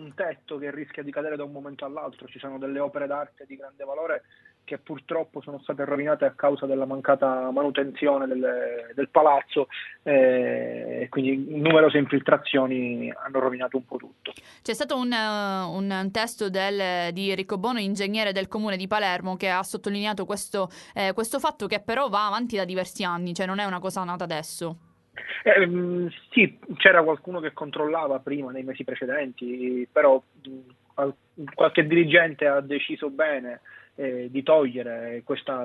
un tetto che rischia di cadere da un momento all'altro. Ci sono delle opere d'arte di grande valore che purtroppo sono state rovinate a causa della mancata manutenzione del palazzo, e quindi numerose infiltrazioni hanno rovinato un po' tutto. C'è stato un testo di Ricco Bono, ingegnere del comune di Palermo, che ha sottolineato questo fatto, che però va avanti da diversi anni, cioè non è una cosa nata adesso. Sì, c'era qualcuno che controllava prima, nei mesi precedenti, però qualche dirigente ha deciso bene di togliere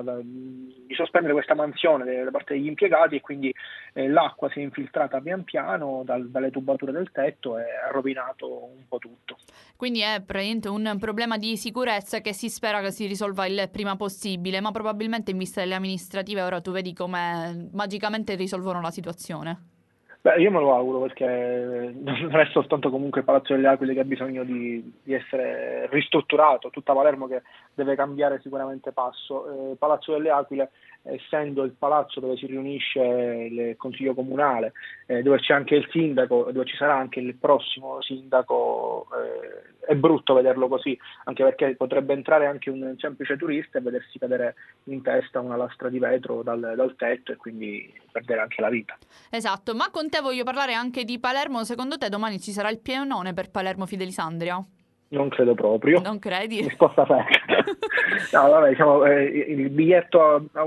di sospendere questa mansione da parte degli impiegati, e quindi l'acqua si è infiltrata pian piano dalle tubature del tetto e ha rovinato un po' tutto. Quindi è praticamente un problema di sicurezza che si spera che si risolva il prima possibile, ma probabilmente in vista delle amministrative ora tu vedi come magicamente risolvono la situazione. Beh, io me lo auguro, perché non è soltanto comunque il Palazzo delle Aquile che ha bisogno di essere ristrutturato, tutta Palermo che deve cambiare sicuramente passo. Palazzo delle Aquile, essendo il palazzo dove si riunisce il Consiglio Comunale, dove c'è anche il sindaco, dove ci sarà anche il prossimo sindaco, è brutto vederlo così, anche perché potrebbe entrare anche un semplice turista e vedersi cadere in testa una lastra di vetro dal tetto, e quindi perdere anche la vita. Esatto, ma con te voglio parlare anche di Palermo. Secondo te domani ci sarà il pienone per Palermo Fidelisandria? Non credo proprio. Non credi? Risposta secca. No, vabbè, diciamo, il biglietto a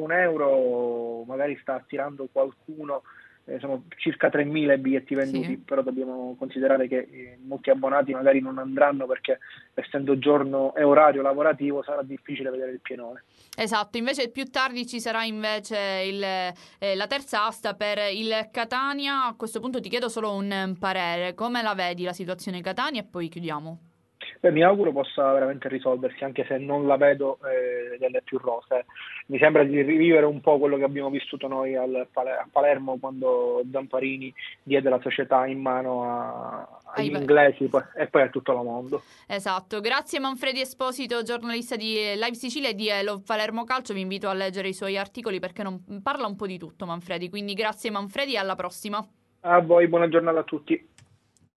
€1 magari sta attirando qualcuno, sono circa 3.000 i biglietti venduti, Sì. però dobbiamo considerare che molti abbonati magari non andranno, perché essendo giorno e orario lavorativo sarà difficile vedere il pienone. Esatto, invece più tardi ci sarà invece la terza asta per il Catania. A questo punto ti chiedo solo un parere. Come la vedi la situazione Catania e poi chiudiamo? Beh, mi auguro possa veramente risolversi, anche se non la vedo delle più rose. Mi sembra di rivivere un po' quello che abbiamo vissuto noi a Palermo, quando Zamparini diede la società in mano agli inglesi e poi a tutto il mondo. Esatto, grazie Manfredi Esposito, giornalista di Live Sicilia e di Love Palermo Calcio. Vi invito a leggere i suoi articoli perché parla un po' di tutto Manfredi, quindi grazie Manfredi e alla prossima. A voi, buona giornata a tutti.